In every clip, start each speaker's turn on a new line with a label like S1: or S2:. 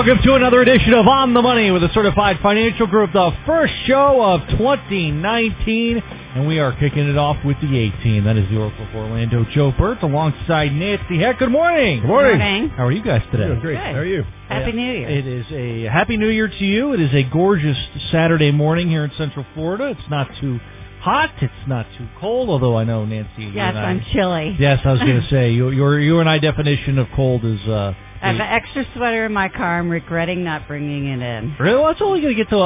S1: Welcome to another edition of On the Money with the Certified Financial Group, the first show of 2019, and we are kicking it off with the A-Team. That is the Oracle of Orlando, Joe Burt, alongside Nancy Heck. Good morning.
S2: Good morning.
S1: How are you guys today?
S2: Doing great.
S3: Good.
S2: How are you?
S3: Happy New Year.
S1: It is a Happy New Year to you. It is a gorgeous Saturday morning here in Central Florida. It's not too hot. It's not too cold, although I know, Nancy, you
S3: Yes,
S1: and
S3: I'm chilly.
S1: Yes, I was going to say, your and I definition of cold is...
S3: I have an extra sweater in my car. I'm regretting not bringing it in.
S1: Really? Well, it's only going to get to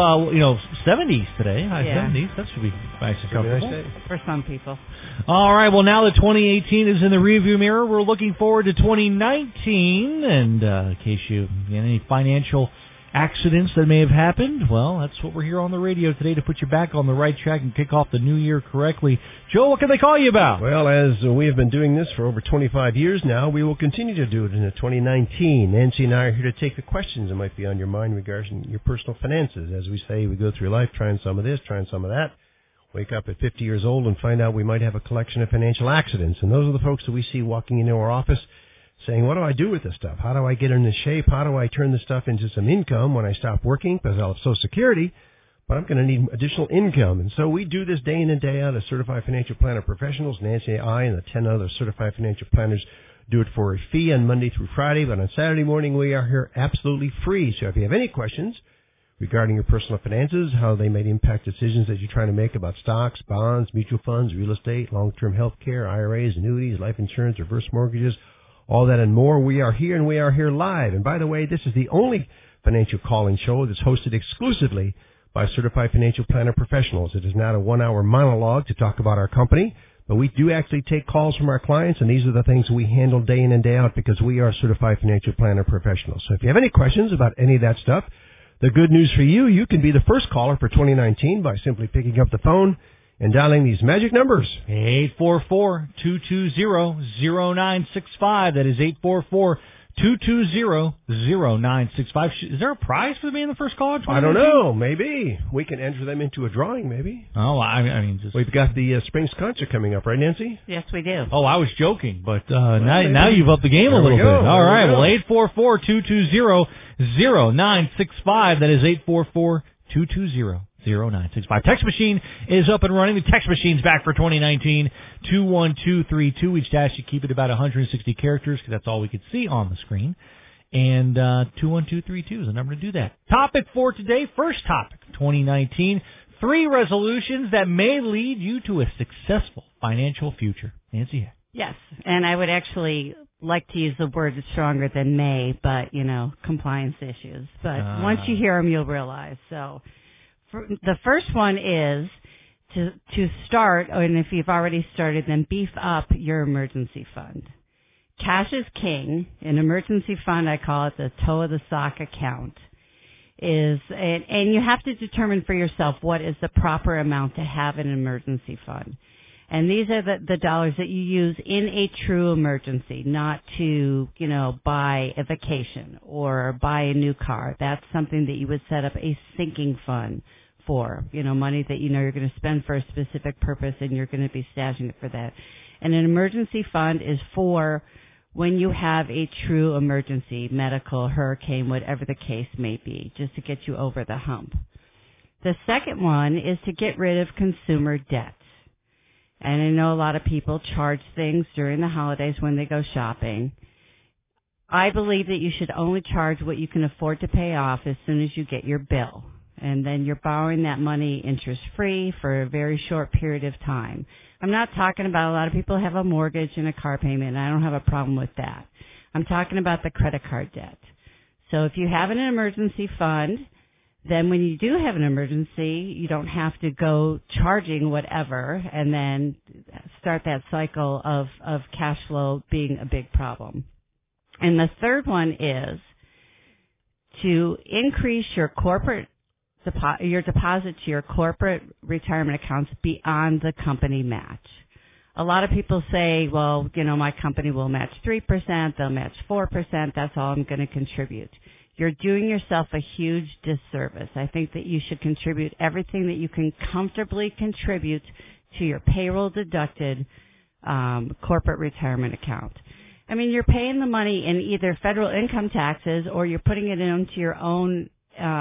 S1: 70s today, high 70s. That should be nice and comfortable.
S2: Nice day.
S3: For some people.
S1: All right. Well, now that 2018 is in the rearview mirror, we're looking forward to 2019. And in case you had any financial accidents that may have happened, well, that's what we're here on the radio today to put you back on the right track and kick off the new year correctly. Joe, what can they call you about?
S2: Well, as we have been doing this for over 25 years now, we will continue to do it in 2019. Nancy and I are here to take the questions that might be on your mind regarding your personal finances. As we say, we go through life trying some of this, trying some of that. Wake up at 50 years old and find out we might have a collection of financial accidents. And those are the folks that we see walking into our office saying, what do I do with this stuff? How do I get into shape? How do I turn this stuff into some income when I stop working? Because I'll have Social Security, but I'm going to need additional income. And so we do this day in and day out as certified financial planner professionals. Nancy and I and the 10 other certified financial planners do it for a fee on Monday through Friday, but on Saturday morning we are here absolutely free. So if you have any questions regarding your personal finances, how they may impact decisions that you're trying to make about stocks, bonds, mutual funds, real estate, long-term health care, IRAs, annuities, life insurance, reverse mortgages, all that and more, we are here, and we are here live. And by the way, this is the only financial call-in show that's hosted exclusively by certified financial planner professionals. It is not a one-hour monologue to talk about our company, but we do actually take calls from our clients, and these are the things we handle day in and day out because we are certified financial planner professionals. So if you have any questions about any of that stuff, the good news for you, you can be the first caller for 2019 by simply picking up the phone and dialing these magic numbers.
S1: 844-220-0965. That is 844-220-0965. Is there a prize for being the first caller?
S2: I don't know. Maybe. We can enter them into a drawing, maybe.
S1: Oh, I mean, just...
S2: We've got the Springs concert coming up, right, Nancy?
S3: Yes, we do.
S1: Oh, I was joking, but now you've upped the game a little bit. All right, well, 844-220-0965. That is 844-220-0965. Text machine is up and running. The text machine's back for 2019. 21232. We just asked you to keep it about 160 characters because that's all we could see on the screen. And 21232 is the number to do that. Topic for today, first topic, 2019. 3 resolutions that may lead you to a successful financial future. Nancy?
S3: Yes, and I would actually like to use the word stronger than may, but, compliance issues. But once you hear them, you'll realize. So the first one is to start, and if you've already started, then beef up your emergency fund. Cash is king. An emergency fund, I call it the toe of the sock account, and you have to determine for yourself what is the proper amount to have in an emergency fund. And these are the dollars that you use in a true emergency, not to, buy a vacation or buy a new car. That's something that you would set up a sinking fund for, money that you're going to spend for a specific purpose and you're going to be stashing it for that. And an emergency fund is for when you have a true emergency, medical, hurricane, whatever the case may be, just to get you over the hump. The second one is to get rid of consumer debt. And I know a lot of people charge things during the holidays when they go shopping. I believe that you should only charge what you can afford to pay off as soon as you get your bill. And then you're borrowing that money interest-free for a very short period of time. I'm not talking about a lot of people have a mortgage and a car payment, and I don't have a problem with that. I'm talking about the credit card debt. So if you have an emergency fund, then when you do have an emergency, you don't have to go charging whatever and then start that cycle of cash flow being a big problem. And the third one is to increase your deposit to your corporate retirement accounts beyond the company match. A lot of people say, well, my company will match 3%, they'll match 4%, that's all I'm going to contribute. You're doing yourself a huge disservice. I think that you should contribute everything that you can comfortably contribute to your payroll deducted corporate retirement account. I mean, you're paying the money in either federal income taxes or you're putting it into your own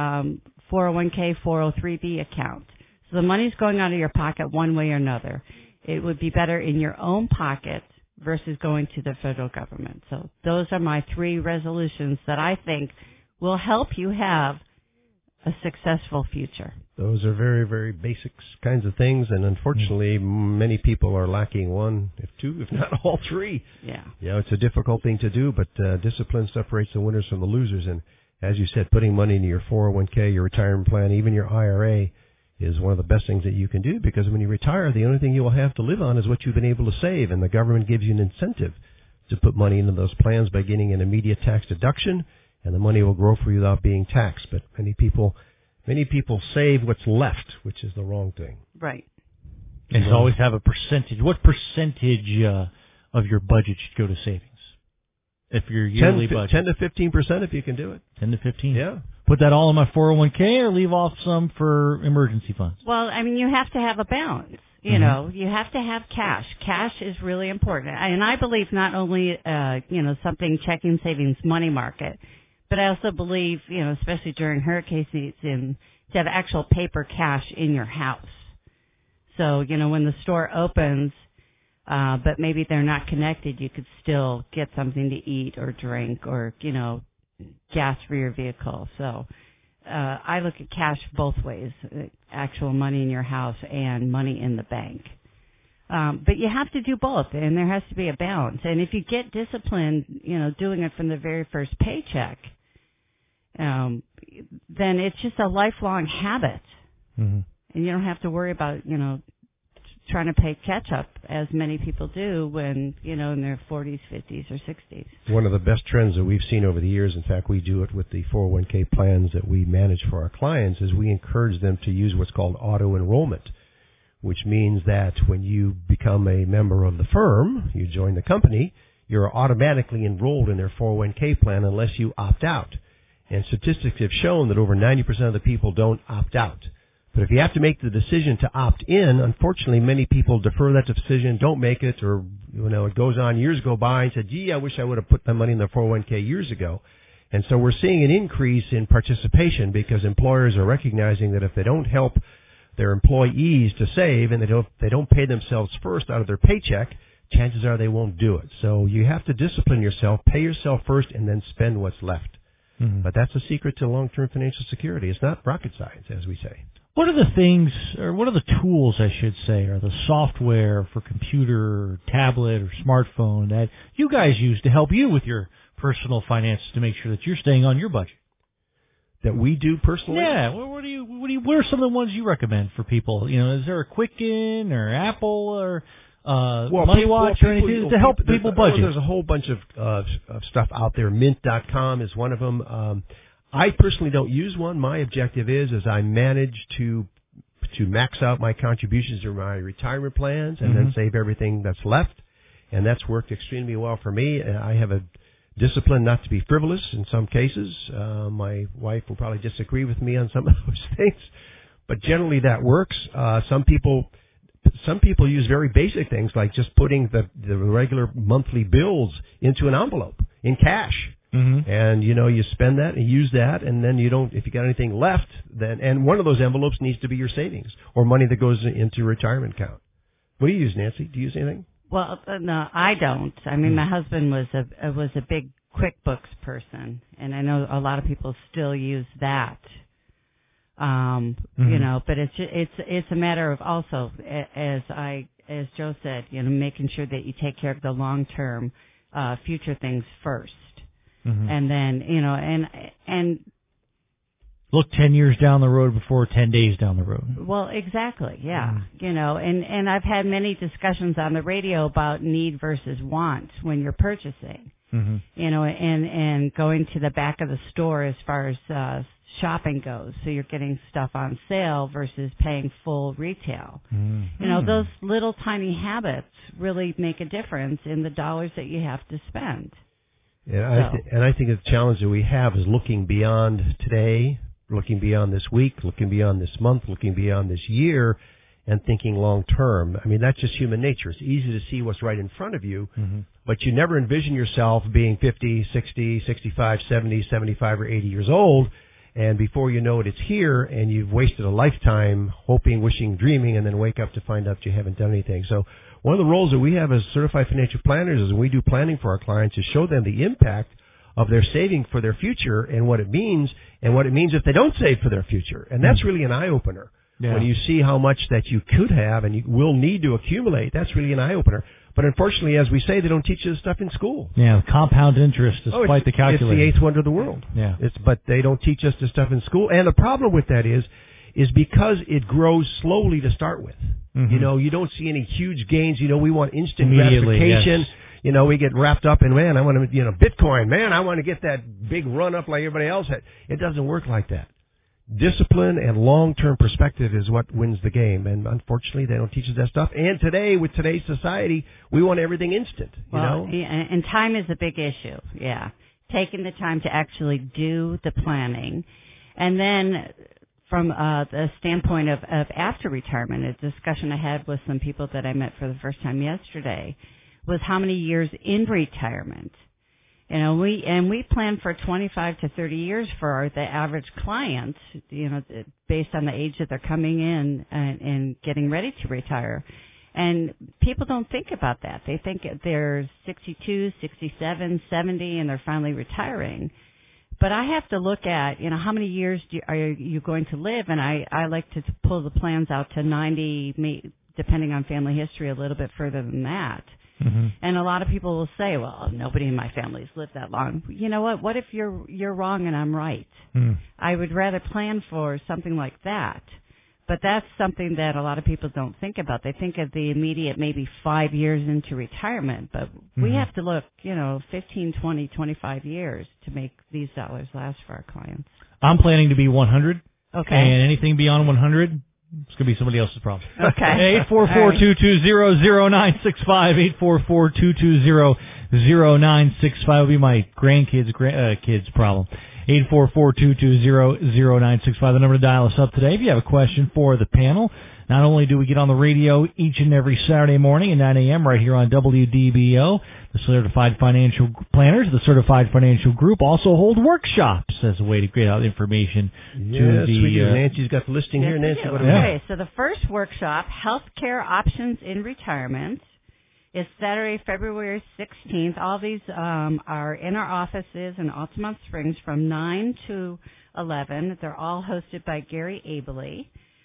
S3: 401k, 403b account. So the money's going out of your pocket one way or another. It would be better in your own pocket versus going to the federal government. So those are my 3 resolutions that I think will help you have a successful future.
S2: Those are very, very basic kinds of things, and unfortunately, many people are lacking one, if 2, if not all 3.
S3: Yeah.
S2: It's a difficult thing to do, but discipline separates the winners from the losers. And as you said, putting money into your 401k, your retirement plan, even your IRA is one of the best things that you can do, because when you retire, the only thing you will have to live on is what you've been able to save, and the government gives you an incentive to put money into those plans by getting an immediate tax deduction, and the money will grow for you without being taxed. But many people save what's left, which is the wrong thing.
S3: Right.
S1: And you always have a percentage. What percentage of your budget should go to savings? If your yearly budget.
S2: 10 to 15% if you can do it.
S1: 10 to 15?
S2: Yeah.
S1: Put that all in my 401k or leave off some for emergency funds?
S3: Well, I mean, you have to have a balance. You know, you have to have cash. Cash is really important. And I believe not only, something checking, savings, money market, but I also believe, especially during hurricane season, to have actual paper cash in your house. So, when the store opens, but maybe they're not connected, you could still get something to eat or drink or, gas for your vehicle. So I look at cash both ways, actual money in your house and money in the bank. But you have to do both, and there has to be a balance. And if you get disciplined, doing it from the very first paycheck, then it's just a lifelong habit. Mm-hmm. And you don't have to worry about, trying to pay catch up as many people do when, in their 40s, 50s, or 60s.
S2: One of the best trends that we've seen over the years, in fact, we do it with the 401k plans that we manage for our clients, is we encourage them to use what's called auto-enrollment, which means that when you become a member of the firm, you join the company, you're automatically enrolled in their 401k plan unless you opt out. And statistics have shown that over 90% of the people don't opt out. But if you have to make the decision to opt in, unfortunately, many people defer that decision, don't make it, or, it goes on, years go by, and said, gee, I wish I would have put my money in the 401k years ago. And so we're seeing an increase in participation because employers are recognizing that if they don't help their employees to save and they don't pay themselves first out of their paycheck, chances are they won't do it. So you have to discipline yourself, pay yourself first, and then spend what's left. Mm-hmm. But that's the secret to long-term financial security. It's not rocket science, as we say.
S1: What are the things, or what are the tools, I should say, or the software for computer, or tablet, or smartphone that you guys use to help you with your personal finances to make sure that you're staying on your budget?
S2: That we do personally?
S1: Yeah. What are some of the ones you recommend for people? Is there a Quicken or Apple or MoneyWatch or anything to help people budget?
S2: There's a whole bunch of stuff out there. Mint.com is one of them. I personally don't use one. My objective is I manage to max out my contributions to my retirement plans and then save everything that's left. And that's worked extremely well for me. I have a discipline not to be frivolous in some cases. My wife will probably disagree with me on some of those things, but generally that works. Some people use very basic things like just putting the regular monthly bills into an envelope in cash. Mm-hmm. And, you spend that and use that, and then if you got anything left, and one of those envelopes needs to be your savings or money that goes into your retirement account. What do you use, Nancy? Do you use anything?
S3: Well, no, I don't. I mean, my husband was a big QuickBooks person, and I know a lot of people still use that. But it's a matter of also, as Joe said, making sure that you take care of the long-term, future things first. Mm-hmm. And then, and
S1: look 10 years down the road before 10 days down the road.
S3: Well, exactly. Yeah. Mm-hmm. And I've had many discussions on the radio about need versus want when you're purchasing, and going to the back of the store as far as, shopping goes. So you're getting stuff on sale versus paying full retail. Mm-hmm. Those little tiny habits really make a difference in the dollars that you have to spend.
S2: And I think the challenge that we have is looking beyond today, looking beyond this week, looking beyond this month, looking beyond this year, and thinking long term. I mean, that's just human nature. It's easy to see what's right in front of you, but you never envision yourself being 50, 60, 65, 70, 75, or 80 years old. And before you know it, it's here, and you've wasted a lifetime hoping, wishing, dreaming, and then wake up to find out you haven't done anything. So one of the roles that we have as certified financial planners is when we do planning for our clients is show them the impact of their saving for their future and what it means if they don't save for their future. And that's really an eye-opener. Yeah. When you see how much that you could have and you will need to accumulate, that's really an eye-opener. But unfortunately, as we say, they don't teach you this stuff in school.
S1: Yeah, compound interest is quite the calculator.
S2: It's the eighth wonder of the world.
S1: Yeah.
S2: But they don't teach us this stuff in school. And the problem with that is because it grows slowly to start with. You know, you don't see any huge gains. You know, we want instant gratification. Yes. You know, we get wrapped up in, man, I want to, Bitcoin. Man, I want to get that big run up like everybody else had. It doesn't work like that. Discipline and long-term perspective is what wins the game. And unfortunately, they don't teach us that stuff. And today, with today's society, we want everything instant, you know?
S3: And time is a big issue, yeah. Taking the time to actually do the planning. And then from the standpoint of after retirement, a discussion I had with some people that I met for the first time yesterday was how many years in retirement. You know, we plan for 25 to 30 years for the average client, based on the age that they're coming in and getting ready to retire. And people don't think about that. They think they're 62, 67, 70, and they're finally retiring. But I have to look at, how many years are you going to live? And I like to pull the plans out to 90, depending on family history, a little bit further than that. And a lot of people will say, well, nobody in my family's lived that long. You know what? What if you're wrong and I'm right? I would rather plan for something like that. But that's something that a lot of people don't think about. They think of the immediate maybe 5 years into retirement. But we have to look, 15, 20, 25 years to make these dollars last for our clients.
S1: I'm planning to be 100.
S3: Okay.
S1: And anything beyond 100, it's going to be somebody else's problem.
S3: Okay.
S1: 844-220-0965. 844-220-0965 will be my grandkids' kids' problem. 844-220-0965, the number to dial us up today. If you have a question for the panel, not only do we get on the radio each and every Saturday morning at 9 a.m. right here on WDBO, the Certified Financial Planners, the Certified Financial Group, also hold workshops as a way to get out information to the...
S2: Yes, Nancy's got the listing here. Nancy, what about
S3: Okay, so the first workshop, Healthcare Options in Retirement, is Saturday, February 16th. All these are in our offices in Altamont Springs from 9 to 11. They're all hosted by Gary Abley.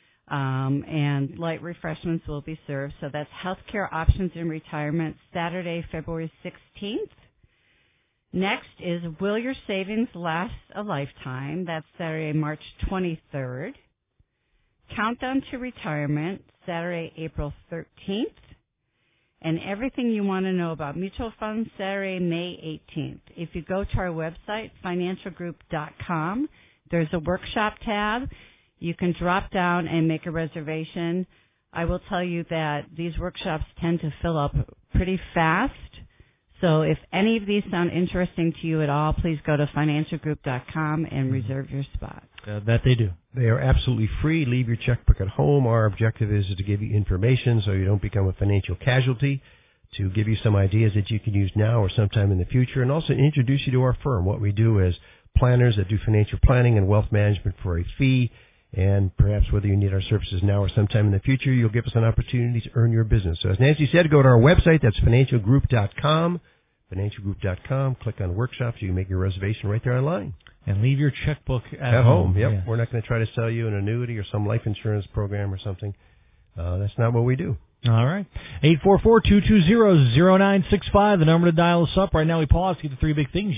S3: And light refreshments will be served. So that's Healthcare Options in Retirement, Saturday, February 16th. Next is Will Your Savings Last a Lifetime? That's Saturday, March 23rd. Countdown to Retirement, Saturday, April 13th. And everything you want to know about mutual funds, Saturday, May 18th. If you go to our website, financialgroup.com, there's a workshop tab. You can drop down and make a reservation. I will tell you that these workshops tend to fill up pretty fast. So if any of these sound interesting to you at all, please go to financialgroup.com and reserve your spot.
S1: That they do.
S2: They are absolutely free. Leave your checkbook at home. Our objective is to give you information so you don't become a financial casualty, to give you some ideas that you can use now or sometime in the future, and also introduce you to our firm. What we do is planners that do financial planning and wealth management for a fee. And perhaps whether you need our services now or sometime in the future, you'll give us an opportunity to earn your business. So as Nancy said, go to our website. That's financialgroup.com. Financialgroup.com. Click on workshops. You can make your reservation right there online.
S1: And leave your checkbook at home.
S2: Yep.
S1: Yeah.
S2: We're not going to try to sell you an annuity or some life insurance program or something. That's not what we do.
S1: All right. 844-220-0965, the number to dial us up. Right now we pause to get the three big things.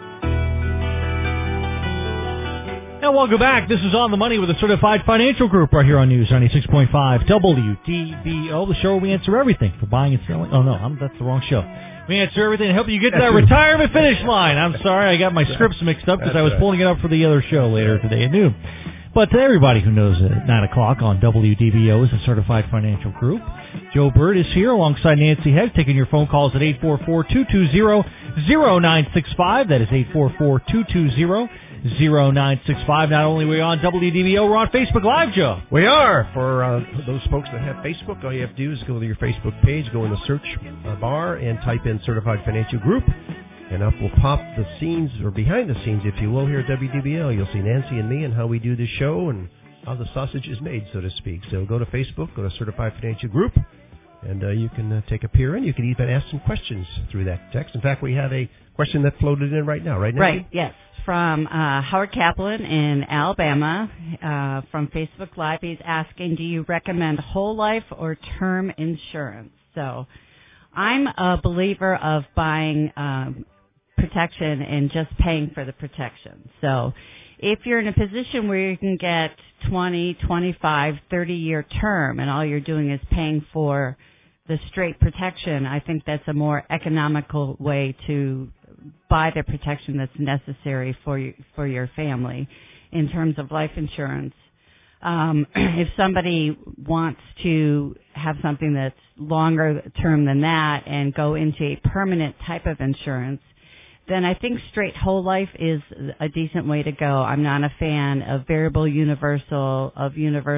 S1: Now, welcome back. This is On the Money with the Certified Financial Group right here on News 96.5 WDBO, the show where we answer everything for buying and selling. Oh, no, that's the wrong show. We answer everything and help you get to that retirement finish line. I'm sorry, I got my scripts mixed up because I was pulling it up for the other show later today at noon. But to everybody who knows at 9 o'clock on WDBO is the Certified Financial Group. Joe Bird is here alongside Nancy Heck, taking your phone calls at 844-220-0965. That is 0965. Not only are we on WDBO, we're on Facebook Live, Joe.
S2: We are. For those folks that have Facebook, all you have to do is go to your Facebook page, go in the search bar, and type in Certified Financial Group. And up will pop the scenes, or behind the scenes, if you will, here at WDBL. You'll see Nancy and me and how we do this show and how the sausage is made, so to speak. So go to Facebook, go to Certified Financial Group, and you can take a peer in. You can even ask some questions through that text. In fact, we have a question that floated in right now, right, Nancy?
S3: Right, yes. From Howard Kaplan in Alabama, from Facebook Live. He's asking, do you recommend whole life or term insurance? So I'm a believer of buying protection and just paying for the protection. So if you're in a position where you can get 20, 25, 30-year term and all you're doing is paying for the straight protection, I think that's a more economical way to buy the protection that's necessary for your family in terms of life insurance. If somebody wants to have something that's longer term than that and go into a permanent type of insurance, then I think straight whole life is a decent way to go. I'm not a fan of variable universal, of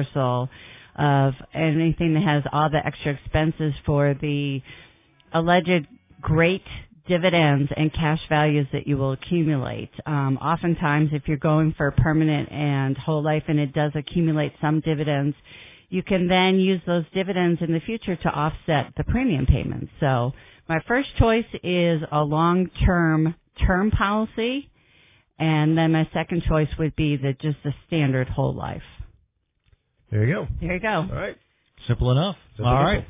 S3: anything that has all the extra expenses for the alleged great dividends and cash values that you will accumulate. Oftentimes, if you're going for permanent and whole life and it does accumulate some dividends, you can then use those dividends in the future to offset the premium payments. So my first choice is a long-term term policy, and then my second choice would be just the standard whole life.
S2: There you go.
S3: There you go.
S2: All right.
S1: Simple enough. All right.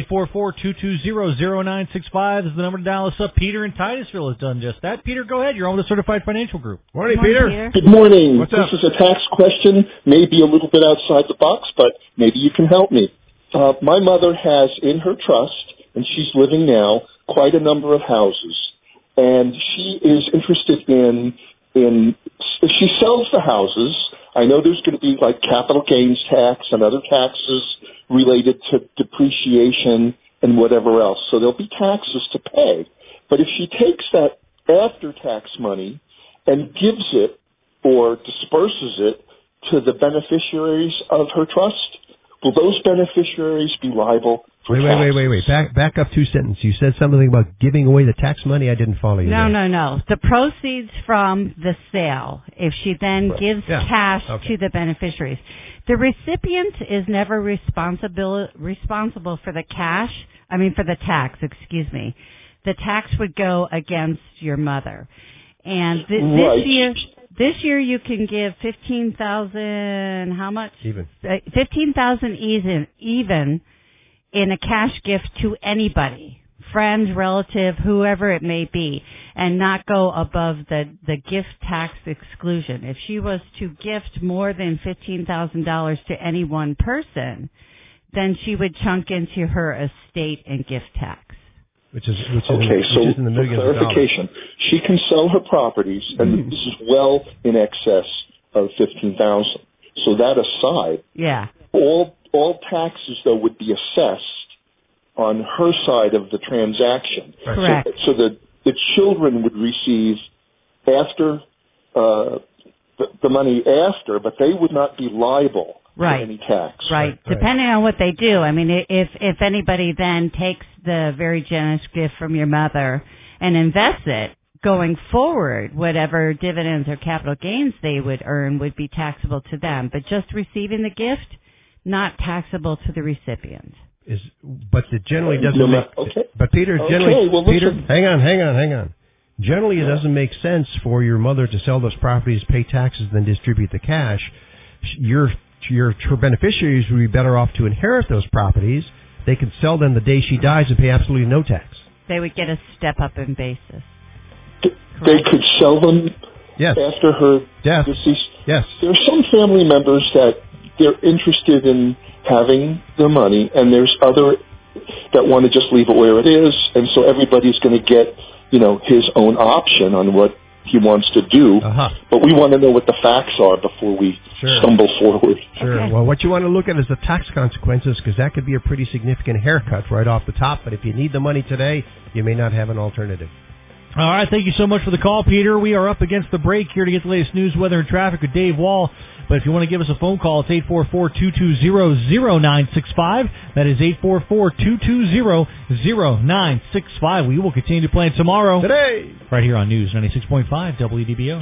S1: 844-220-0965 is the number to dial us up. Peter in Titusville has done just that. Peter, go ahead. You're on the Certified Financial Group.
S2: Morning, Peter.
S4: Good morning.
S2: What's up?
S4: This is a tax question, maybe a little bit outside the box, but maybe you can help me. My mother has in her trust, and she's living now, quite a number of houses. And she is interested in if she sells the houses, I know there's going to be like capital gains tax and other taxes related to depreciation and whatever else. So there'll be taxes to pay. But if she takes that after-tax money and gives it or disperses it to the beneficiaries of her trust, will those beneficiaries be liable for tax?
S2: Wait. Back up 2 sentences. You said something about giving away the tax money. I didn't follow you.
S3: No. The proceeds from the sale, if she then gives cash to the beneficiaries, the recipient is never responsible for the for the tax, excuse me. The tax would go against your mother. And this year you can give $15,000, how much?
S2: Even.
S3: $15,000 even in a cash gift to anybody, friend, relative, whoever it may be, and not go above the gift tax exclusion. If she was to gift more than $15,000 to any one person, then she would chunk into her estate and gift tax.
S2: Which is in the millions
S4: for clarification,
S2: of dollars.
S4: She can sell her properties, and this is well in excess of $15,000. So that aside, all taxes though would be assessed on her side of the transaction.
S3: Correct.
S4: So the children would receive after the money after, but they would not be liable for any tax.
S3: Right. Depending on what they do. I mean, if anybody then takes the very generous gift from your mother and invests it, going forward, whatever dividends or capital gains they would earn would be taxable to them. But just receiving the gift, not taxable to the recipient.
S2: But it generally doesn't make...
S4: Okay.
S2: But Peter, Peter, hang on. Generally, it doesn't make sense for your mother to sell those properties, pay taxes, then distribute the cash. Her beneficiaries would be better off to inherit those properties. They can sell them the day she dies and pay absolutely no tax.
S3: They would get a step up in basis.
S4: They could sell them after her deceased?
S2: Yes.
S4: There are some family members that they're interested in having their money, and there's other that want to just leave it where it is, and so everybody's going to get, his own option on what he wants to do. But we want to know what the facts are before we stumble forward.
S2: Sure.
S3: Okay.
S2: Well, what you want to look at is the tax consequences, because that could be a pretty significant haircut right off the top. But if you need the money today, you may not have an alternative.
S1: All right, thank you so much for the call, Peter. We are up against the break here to get the latest news, weather, and traffic with Dave Wall. But if you want to give us a phone call, it's 844-220-0965. That is 844-220-0965. We will continue to play tomorrow.
S2: Today.
S1: Right here on News 96.5 WDBO.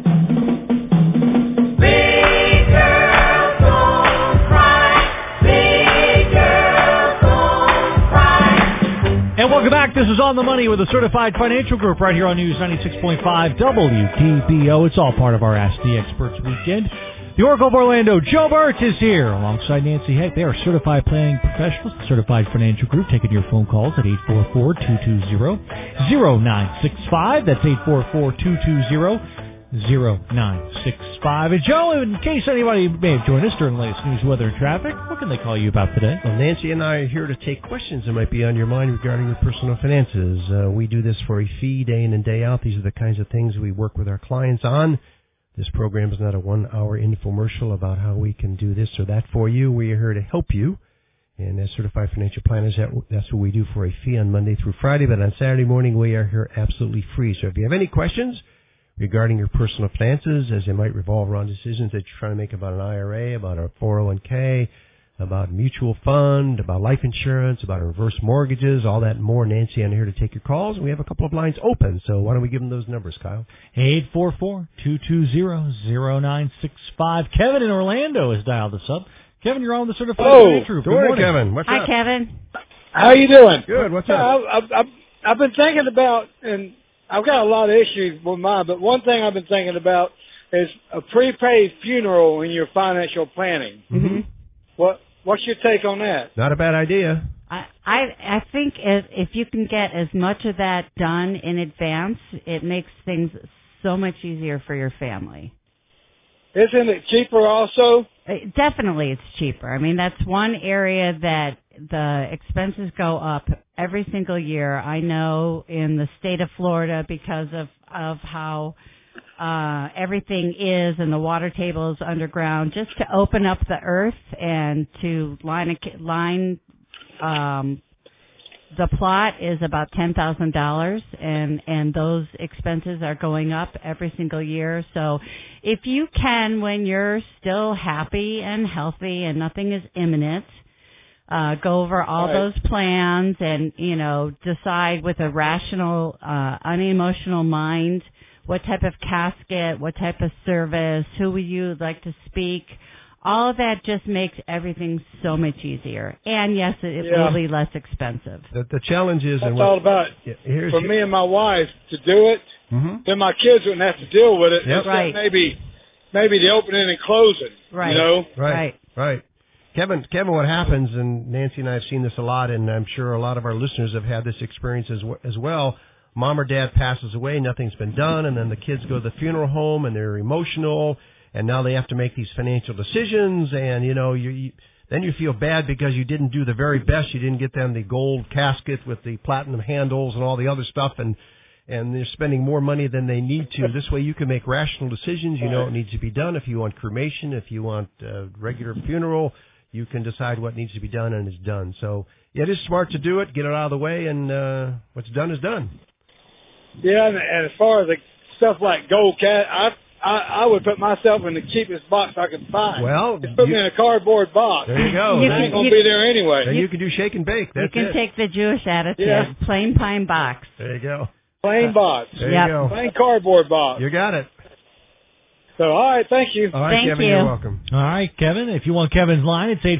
S1: And welcome back. This is On the Money with the Certified Financial Group right here on News 96.5 WDBO. It's all part of our Ask the Experts weekend. The Oracle of Orlando, Joe Burt, is here alongside Nancy Heck. They are certified planning professionals, the Certified Financial Group, taking your phone calls at 844-220-0965. That's 844-220-0965. And Joe, in case anybody may have joined us during the latest news, weather, and traffic, what can they call you about today?
S2: Well, Nancy and I are here to take questions that might be on your mind regarding your personal finances. We do this for a fee, day in and day out. These are the kinds of things we work with our clients on. This program is not a 1-hour infomercial about how we can do this or that for you. We are here to help you. And as certified financial planners, that's what we do for a fee on Monday through Friday. But on Saturday morning, we are here absolutely free. So if you have any questions regarding your personal finances, as they might revolve around decisions that you're trying to make about an IRA, about a 401k, about a mutual fund, about life insurance, about reverse mortgages, all that and more, Nancy and I'm here to take your calls. And we have a couple of lines open, so why don't we give them those numbers, Kyle?
S1: 844-220-0965. Kevin in Orlando has dialed us up. Kevin, you're on the Certified Financial Group.
S2: Good morning, Kevin. What's
S3: Hi,
S2: up?
S3: Kevin.
S5: How you doing?
S2: Good. What's up?
S5: I've been thinking about, and I've got a lot of issues with mine, but one thing I've been thinking about is a prepaid funeral in your financial planning.
S2: Mm-hmm.
S5: What's your take on that?
S2: Not a bad idea.
S3: I think if you can get as much of that done in advance, it makes things so much easier for your family.
S5: Isn't it cheaper also?
S3: Definitely it's cheaper. I mean, that's one area that the expenses go up every single year. I know in the state of Florida because of how everything is and the water table is underground, just to open up the earth and to line the plot is about $10,000 and those expenses are going up every single year. So if you can, when you're still happy and healthy and nothing is imminent, go over all those plans and, decide with a rational, unemotional mind what type of casket, what type of service, who would you like to speak. All of that just makes everything so much easier. And, yes, it will be less expensive.
S2: The challenge is...
S5: That's all about for me and my wife to do it.
S2: Mm-hmm.
S5: Then my kids wouldn't have to deal with it.
S2: Yep.
S3: Right.
S5: Maybe the opening and closing.
S3: Right.
S2: Right. Kevin, what happens, and Nancy and I have seen this a lot, and I'm sure a lot of our listeners have had this experience as well. Mom or dad passes away, nothing's been done, and then the kids go to the funeral home, and they're emotional, and now they have to make these financial decisions, and, then you feel bad because you didn't do the very best. You didn't get them the gold casket with the platinum handles and all the other stuff, and they're spending more money than they need to. This way you can make rational decisions. You know what needs to be done. If you want cremation, if you want a regular funeral, you can decide what needs to be done, and it's done. So, it is smart to do it, get it out of the way, and what's done is done.
S5: Yeah, and as far as the stuff like gold cat, I would put myself in the cheapest box I could find.
S2: Well,
S5: just put me in a cardboard box.
S2: There you go.
S5: I ain't gonna be there anyway.
S2: Then you can do shake and bake. That's
S3: you can take the Jewish attitude. Plain pine box.
S2: There you go.
S5: Plain box.
S2: There you go.
S5: Plain cardboard box.
S2: You got it.
S5: So, all right, thank you.
S2: All right,
S3: thank
S2: Kevin,
S3: you.
S2: You're welcome.
S1: All right, Kevin, if you want Kevin's line, it's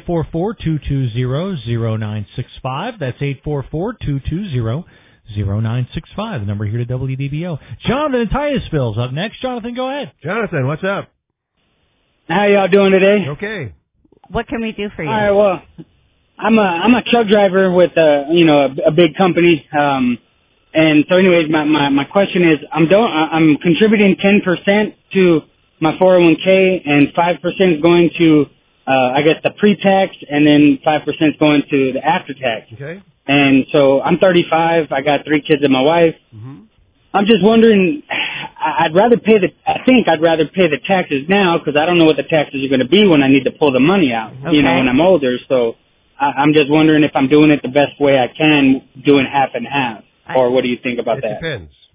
S1: 844-220-0965. That's 844-220-0965, the number here to WDBO. Jonathan in Titusville's up next. Jonathan, go ahead.
S2: Jonathan, what's up?
S6: How y'all doing today?
S2: Okay.
S3: What can we do for you?
S6: All right, well, I'm a truck driver with a big company. And so anyways, my question is, I'm contributing 10% to my 401k and 5% is going to, the pre-tax and then 5% is going to the after-tax.
S2: Okay.
S6: And so I'm 35. I got 3 kids and my wife.
S2: Mm-hmm.
S6: I'm just wondering, I'd rather pay the taxes now because I don't know what the taxes are going to be when I need to pull the money out, when I'm older. So I'm just wondering if I'm doing it the best way I can, doing half and half. Or what do you think about that?
S2: It depends.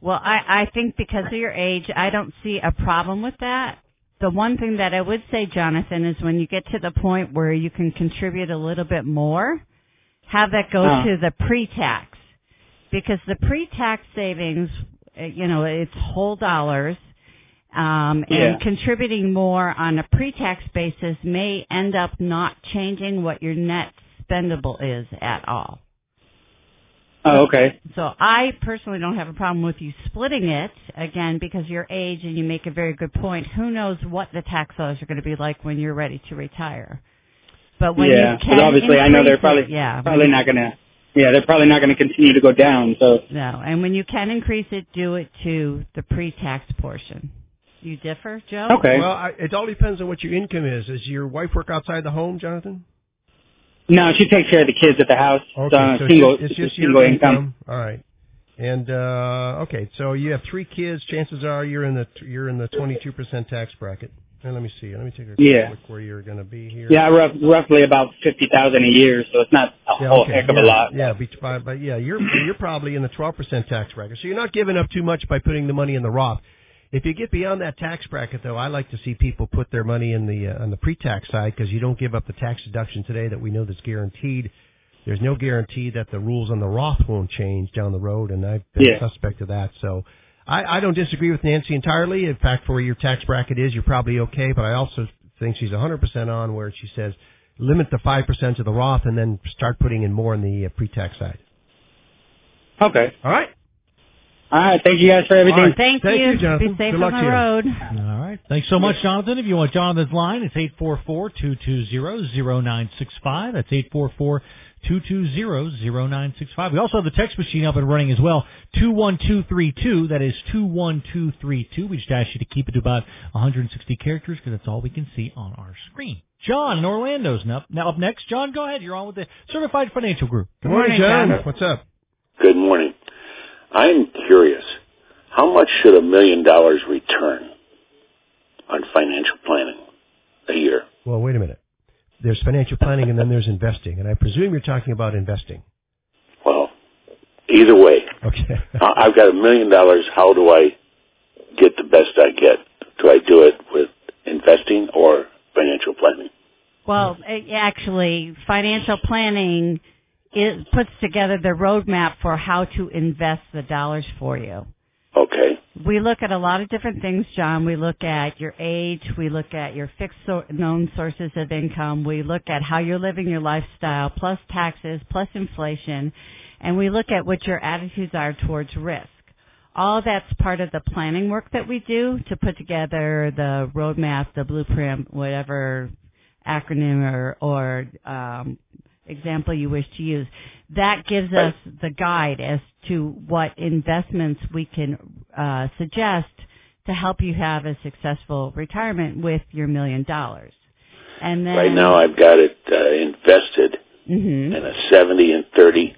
S3: Well, I think because of your age, I don't see a problem with that. The one thing that I would say, Jonathan, is when you get to the point where you can contribute a little bit more, have that go to the pre-tax. Because the pre-tax savings, it's whole dollars, and contributing more on a pre-tax basis may end up not changing what your net spendable is at all.
S6: Oh, okay.
S3: So I personally don't have a problem with you splitting it, again, because of your age, and you make a very good point. Who knows what the tax laws are going to be like when you're ready to retire. But when you can,
S6: but obviously I know they're probably not going to. Yeah, they're probably not going to continue to go down. So
S3: no, and when you can increase it, do it to the pre-tax portion. You differ, Joe?
S6: Okay.
S2: Well, it all depends on what your income is. Does your wife work outside the home, Jonathan?
S6: No, she takes care of the kids at the house.
S2: Okay, so it's just
S6: single
S2: your
S6: income.
S2: All right. And okay, so you have 3 kids. Chances are you're in the 22% tax bracket. And let me see. Let me take a quick look where you're going to be here.
S6: Yeah, roughly about $50,000 a year, so it's not a whole heck of a lot.
S2: Yeah, but you're probably in the 12% tax bracket. So you're not giving up too much by putting the money in the Roth. If you get beyond that tax bracket, though, I like to see people put their money in on the pre-tax side, because you don't give up the tax deduction today that we know that's guaranteed. There's no guarantee that the rules on the Roth won't change down the road, and I've been suspect of that. So I don't disagree with Nancy entirely. In fact, for where your tax bracket is, you're probably okay. But I also think she's 100% on where she says limit the 5% to the Roth and then start putting in more on the pre-tax side.
S6: Okay.
S2: All right.
S6: All right, thank you guys for everything.
S3: Right. Thank you,
S2: Jonathan.
S3: Be safe
S2: Good luck
S3: on the road.
S1: All right. Thanks so much, Jonathan. If you want Jonathan's line, it's 844-220-0965. That's 844-220-0965. We also have the text machine up and running as well, 21232. That is 21232. We just ask you to keep it to about 160 characters because that's all we can see on our screen. John in Orlando's now up next. John, go ahead. You're on with the Certified Financial Group.
S2: Good morning, John. What's up?
S7: Good morning. I'm curious, how much should $1 million return on financial planning a year?
S2: Well, wait a minute. There's financial planning and then there's investing, and I presume you're talking about investing.
S7: Well, either way.
S2: Okay.
S7: I've got $1 million. How do I get the best I get? Do I do it with investing or financial planning?
S3: Well, actually, financial planning puts together the roadmap for how to invest the dollars for you.
S7: Okay.
S3: We look at a lot of different things, John. We look at your age. We look at your fixed known sources of income. We look at how you're living your lifestyle, plus taxes, plus inflation. And we look at what your attitudes are towards risk. All that's part of the planning work that we do to put together the roadmap, the blueprint, whatever acronym or example you wish to use. That gives us the guide as to what investments we can suggest to help you have a successful retirement with your $1 million. And then,
S7: right now I've got it invested in a 70 and 30,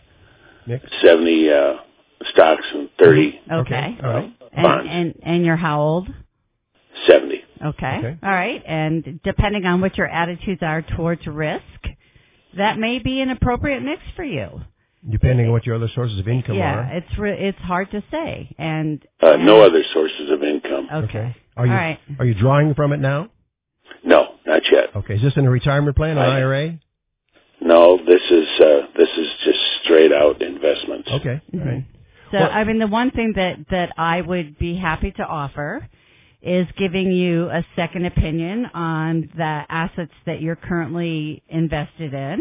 S7: 70 stocks and 30
S3: okay.
S7: bonds.
S3: And you're how old?
S7: 70.
S3: Okay. All right. And depending on what your attitudes are towards risk, that may be an appropriate mix for you.
S2: Depending on what your other sources of income are.
S3: Yeah, it's hard to say. And
S7: no other sources of income.
S3: Okay.
S2: Are you drawing from it now?
S7: No, not yet.
S2: Okay. Is this in a retirement plan, an IRA?
S7: No, this is just straight out investments.
S2: Okay. All right.
S3: So, I mean, the one thing that I would be happy to offer is giving you a second opinion on the assets that you're currently invested in.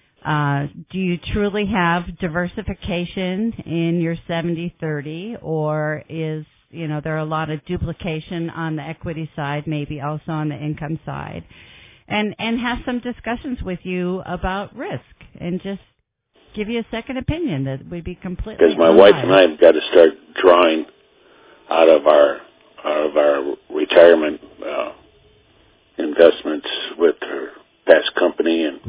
S3: Do you truly have diversification in your 70-30, or is, there are a lot of duplication on the equity side, maybe also on the income side, and have some discussions with you about risk and just give you a second opinion that would be completely
S7: because my wife and I have got to start drawing out of our retirement investments with her past company and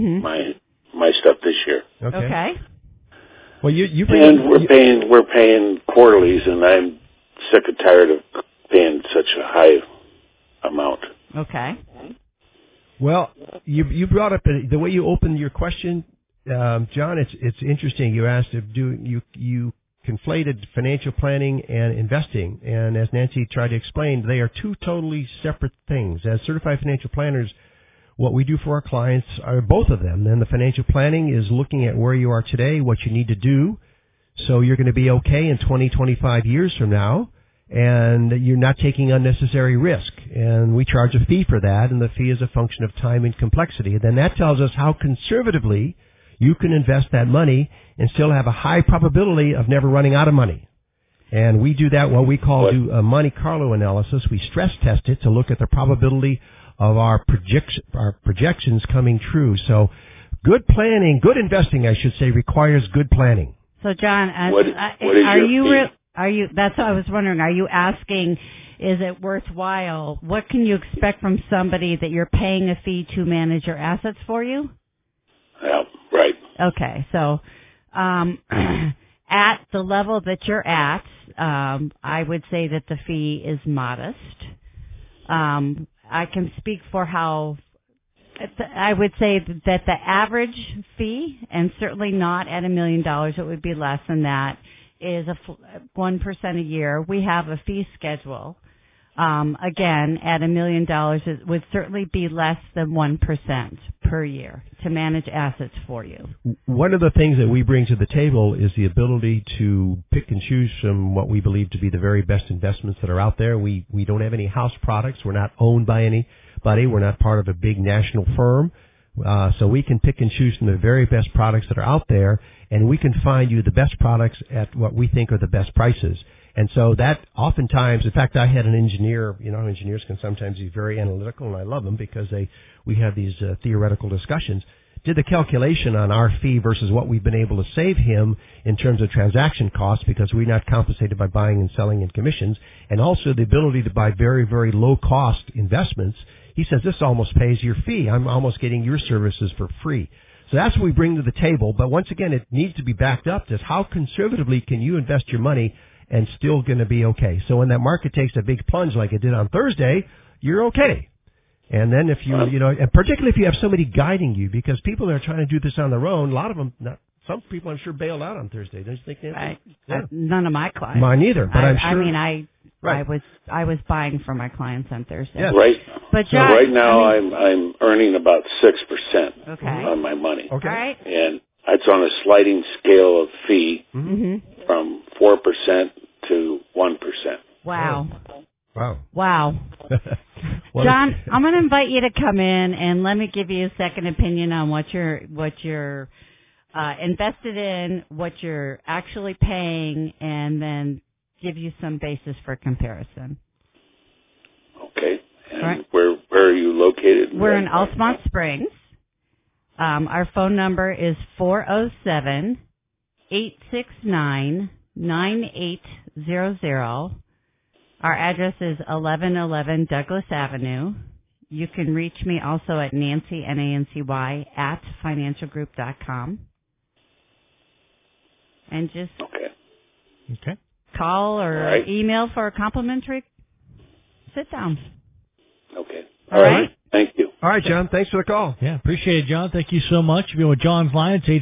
S7: my stuff this year.
S3: Okay.
S2: Well, you
S7: we're paying quarterlies, and I'm sick and tired of paying such a high amount.
S3: Okay.
S2: Well, you brought up the way you opened your question, John. It's interesting. You asked if you conflated financial planning and investing. And as Nancy tried to explain, they are two totally separate things. As certified financial planners, what we do for our clients are both of them. And the financial planning is looking at where you are today, what you need to do, so you're going to be okay in 20, 25 years from now, and you're not taking unnecessary risk. And we charge a fee for that, and the fee is a function of time and complexity. And then that tells us how conservatively you can invest that money and still have a high probability of never running out of money. And we do that what we call a Monte Carlo analysis. We stress test it to look at the probability of our projections coming true. So good planning, good investing, I should say, requires good planning.
S3: So, John,
S7: what is
S3: are you? That's what I was wondering. Are you asking, is it worthwhile? What can you expect from somebody that you're paying a fee to manage your assets for you?
S7: Yeah, right.
S3: Okay, so at the level that you're at, I would say that the fee is modest. I can speak for how. I would say that the average fee, and certainly not at $1 million, it would be less than that, is 1% a year. We have a fee schedule. Again, at $1 million, it would certainly be less than 1% per year to manage assets for you.
S2: One of the things that we bring to the table is the ability to pick and choose from what we believe to be the very best investments that are out there. We don't have any house products. We're not owned by anybody. We're not part of a big national firm. So we can pick and choose from the very best products that are out there, and we can find you the best products at what we think are the best prices. And so that oftentimes, in fact, I had an engineer, engineers can sometimes be very analytical, and I love them because we have these theoretical discussions, did the calculation on our fee versus what we've been able to save him in terms of transaction costs, because we're not compensated by buying and selling and commissions, and also the ability to buy very, very low-cost investments. He says, this almost pays your fee. I'm almost getting your services for free. So that's what we bring to the table. But once again, it needs to be backed up to how conservatively can you invest your money and still going to be okay. So when that market takes a big plunge like it did on Thursday, you're okay. And then if you, and particularly if you have somebody guiding you, because people that are trying to do this on their own, a lot of them, some people I'm sure bailed out on Thursday. Don't you think, Nancy?
S3: None of my clients.
S2: Mine either, but I'm sure.
S3: I was buying for my clients on Thursday.
S2: Yes.
S7: Right.
S3: But
S7: so
S3: John,
S7: right now I'm earning about 6% on my money.
S2: Okay.
S3: All right.
S7: And it's on a sliding scale of fee from 4% to 1%.
S3: Wow.
S2: Wow.
S3: Well, John, I'm going to invite you to come in and let me give you a second opinion on what you're invested in, what you're actually paying, and then give you some basis for comparison.
S7: Okay. And
S3: right.
S7: where are you located?
S3: We're in Altamont Springs. Our phone number is 407-869-9800. Our address is 1111 Douglas Avenue. You can reach me also at Nancy, Nancy, at financialgroup.com. And just call or email for a complimentary sit down.
S7: Okay.
S3: All right.
S7: Thank you.
S2: All right, John. Thanks for the call.
S1: Yeah, appreciate it, John. Thank you so much. If you're with John's line, it's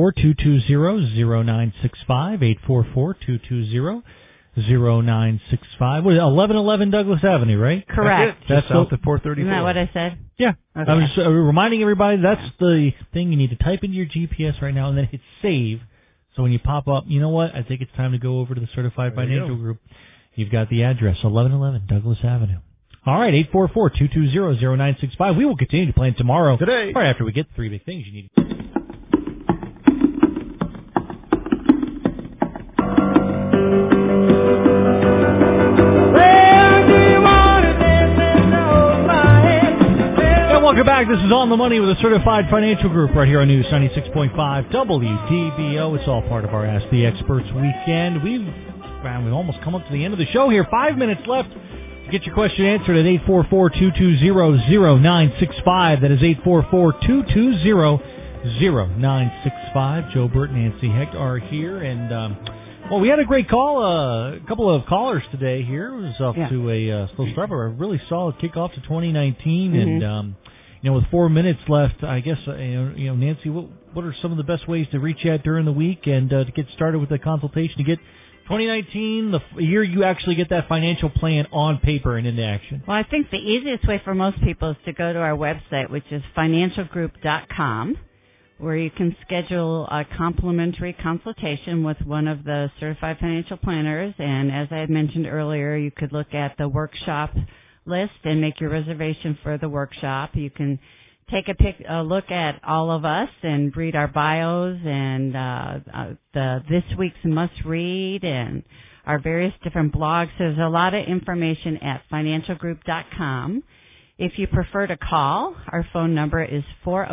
S1: 844-220-0965, 844-220-0965. 0965. What is it? 1111 Douglas Avenue, right?
S3: Correct.
S2: That's south of 434.
S3: Isn't that what I said?
S1: Yeah.
S3: Okay.
S1: I was reminding everybody that's the thing. You need to type into your GPS right now and then hit save. So when you pop up, you know what? I think it's time to go over to the Certified Financial Group. You've got the address, 1111 Douglas Avenue. All right, 844-220-0965. We will continue to plan tomorrow.
S2: Today.
S1: Right after we get the three big things you need. Welcome back. This is On the Money with a Certified Financial Group right here on News 96.5 WTBO. It's all part of our Ask the Experts weekend. We've almost come up to the end of the show here. 5 minutes left to get your question answered at 844-220-0965. That is 844-220-0965. Joe Burt and Nancy Hecht are here. And, we had a great call. A couple of callers today here. It was off to a slow start, but a really solid kickoff to 2019. And, with 4 minutes left, I guess, Nancy, what are some of the best ways to reach you at during the week and to get started with the consultation to get 2019, the year you actually get that financial plan on paper and into action?
S3: Well, I think the easiest way for most people is to go to our website, which is financialgroup.com, where you can schedule a complimentary consultation with one of the certified financial planners. And as I had mentioned earlier, you could look at the workshop list and make your reservation for the workshop. You can take a look at all of us and read our bios and this week's must read and our various different blogs. There's a lot of information at financialgroup.com. If you prefer to call, our phone number is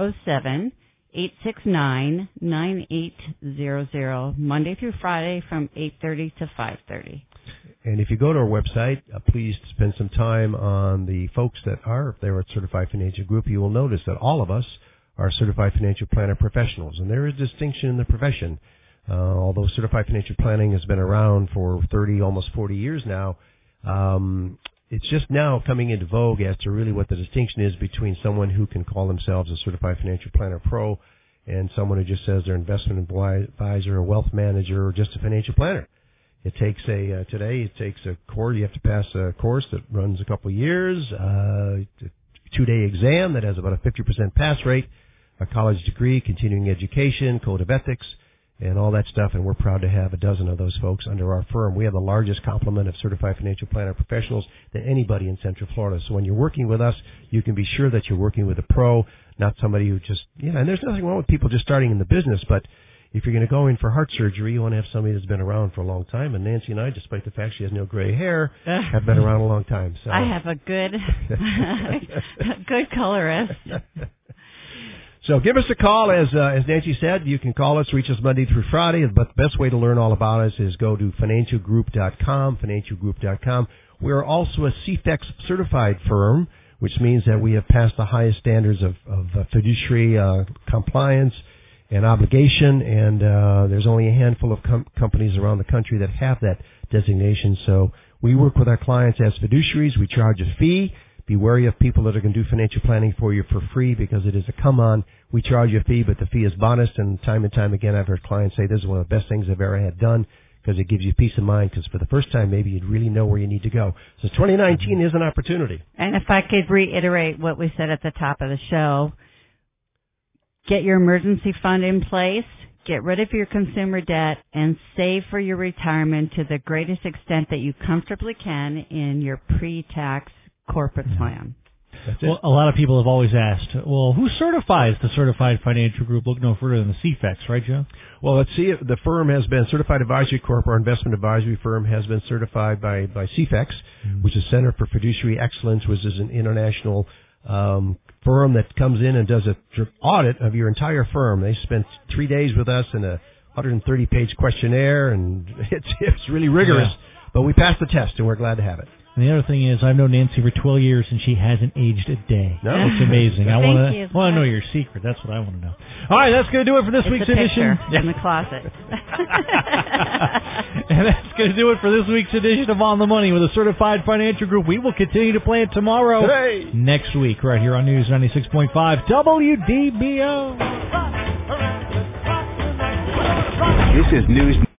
S3: 407-869-9800, Monday through Friday from 8:30 to 5:30.
S2: And if you go to our website, please spend some time on the folks that are there at Certified Financial Group. You will notice that all of us are Certified Financial Planner professionals, and there is distinction in the profession. Although Certified Financial Planning has been around for 30, almost 40 years now, it's just now coming into vogue as to really what the distinction is between someone who can call themselves a Certified Financial Planner Pro and someone who just says they're an investment advisor, a wealth manager, or just a financial planner. It takes today it takes a course. You have to pass a course that runs a couple of years, a 2-day exam that has about a 50% pass rate, a college degree, continuing education, code of ethics, and all that stuff. And we're proud to have a dozen of those folks under our firm. We have the largest complement of certified financial planner professionals than anybody in Central Florida. So when you're working with us, you can be sure that you're working with a pro, not somebody who just, and there's nothing wrong with people just starting in the business, but if you're going to go in for heart surgery, you want to have somebody that's been around for a long time. And Nancy and I, despite the fact she has no gray hair, have been around a long time. So
S3: I have a good colorist.
S2: So give us a call. As Nancy said, you can call us, reach us Monday through Friday. But the best way to learn all about us is go to financialgroup.com, financialgroup.com. We're also a CFEX certified firm, which means that we have passed the highest standards of fiduciary compliance and obligation, and there's only a handful of companies around the country that have that designation. So we work with our clients as fiduciaries. We charge a fee. Be wary of people that are going to do financial planning for you for free, because it is a come-on. We charge you a fee, but the fee is modest, and time again I've heard clients say this is one of the best things I've ever had done, because it gives you peace of mind, because for the first time maybe you'd really know where you need to go. So 2019 is an opportunity.
S3: And if I could reiterate what we said at the top of the show, get your emergency fund in place, get rid of your consumer debt, and save for your retirement to the greatest extent that you comfortably can in your pre-tax corporate plan.
S2: That's it.
S1: Well, a lot of people have always asked, well, who certifies the Certified Financial Group? Look no further than the CFEX, right, Joe?
S2: Well, let's see. The firm has been Certified Advisory Corp. Our investment advisory firm has been certified by CFEX, which is Center for Fiduciary Excellence, which is an international firm that comes in and does an audit of your entire firm. They spent 3 days with us in a 130-page questionnaire, and it's really rigorous. Yeah. But we passed the test, and we're glad to have it.
S1: And the other thing is, I've known Nancy for 12 years, and she hasn't aged a day.
S2: No.
S1: It's amazing. I want to know your secret. That's what I want to know. All right, that's going to do it for this week's edition.
S3: In the closet.
S1: And that's going to do it for this week's edition of On the Money with a Certified Financial Group. We will continue to play it tomorrow, next week, right here on News 96.5 WDBO.
S8: This is News